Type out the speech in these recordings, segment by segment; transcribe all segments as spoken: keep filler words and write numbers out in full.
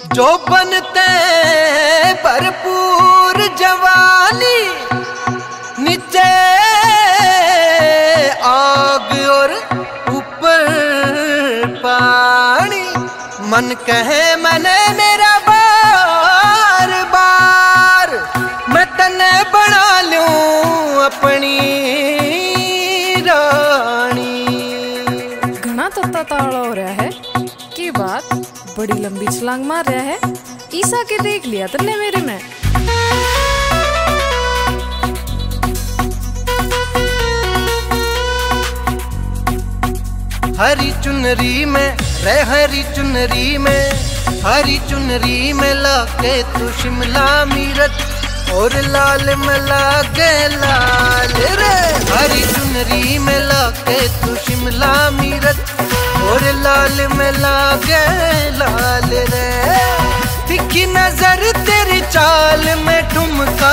जो बनते भरपूर जवानी, नीचे आग और ऊपर पानी। मन कहे मैंने मेरा बार बार, मैं तने बना लूं अपनी रानी। घना तत्ता ताड़ा हो रहा है की बात, बड़ी लंबी छलांग मार रहा है। ईसा के देख लिया तन्ने मेरे में। हरी चुनरी में रे हरी चुनरी में, हरी चुनरी में लाके तू शिमला मिर्च, और लाल में लागे लाल रे। हरी चुनरी में लाके तू शिमला मिर्च, और लाल में लागे लाल रे। तिखी नजर तेरी चाल में ठुमका,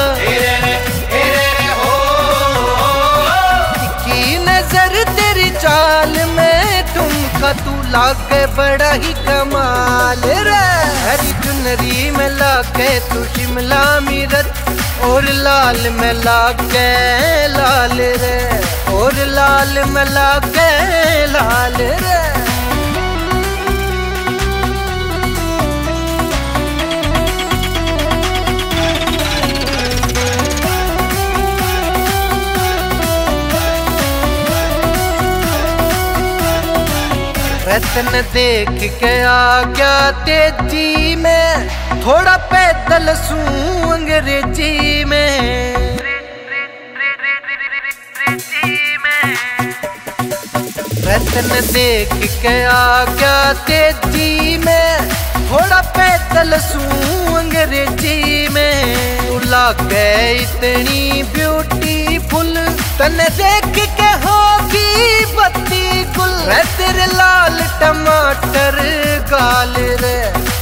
तिखी नजर तेरी चाल में ठुमका, तू लागे बड़ा ही कमाल रे। हरी चुनरी में लागे तू शिमला मिर्च, और लाल में लागे लाल रे, और लाल में लागे लाल रे। रतन देख के आ गया तेजी में, थोड़ा पैदल सूं अंग्रेजी में। रतन देख के आ गया तेजी में, थोड़ा पैदल सूं अंग्रेजी में। तू लागे इतनी ब्यूटीफुल, तने देख के होगी बत्ती गुल। रे तेरे लाल टमाटर गाल रे।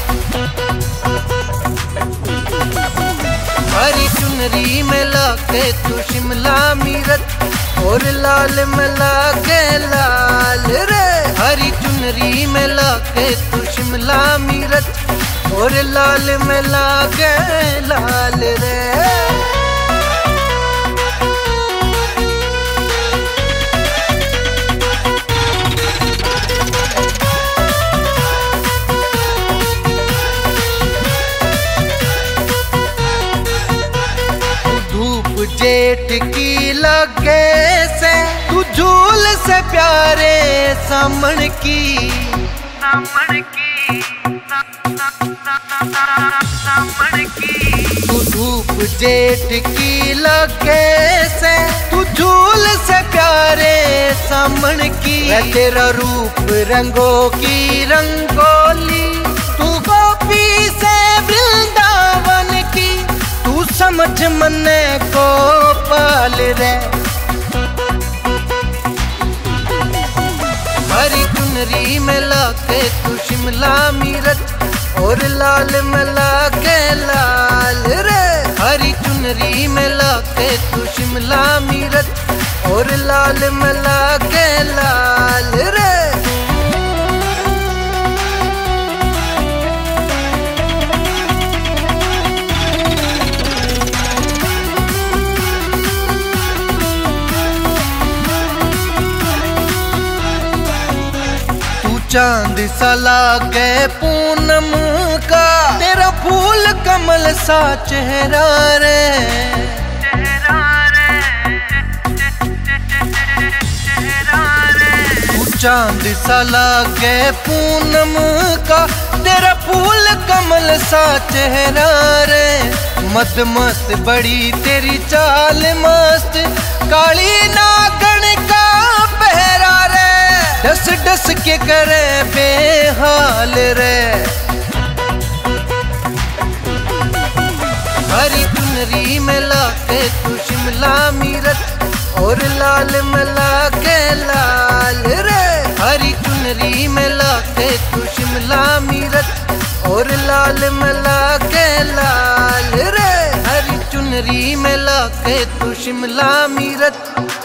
हरी चुनरी में लाके तू शिमला मिर्च, और लाल में लागे लाल रे। हरी चुनरी में लाके तू शिमला मिर्च, और लाल में लागे लाल रे। जेठ की लगे से तू झूल से प्यारे सामन की, सामन की, सामन की। तू धूप जेठ की लगे से तू झूल से प्यारे सामन की। तेरा रूप रंगों की रंगोली, तू गोपी से वृंदावन की। तू समझ मने को पाल रे। हरी चुनरी में लाके तू शिमला मिर्च, और लाल में लागे लाल रे। हरी चुनरी में लाके तू शिमला मिर्च, और लाल में लागे लाल रे। चांद सा लागे पूनम का, तेरा फूल कमल सा चेहरा रे। तू चांद सा लागे पूनम का, तेरा फूल कमल सा चेहरा रे। मत मस्त बड़ी तेरी चाल मस्त, काली नागन का पहरा रे। डस डस के करे बेहाल रे। हरी चुनरी में लाके तू शिमला मिर्च, और लाल में लागे लाल रे। हरी चुनरी में लाके तू शिमला मिर्च, और लाल में लागे लाल रे। हरी चुनरी में लाके तू शिमला मिर्च,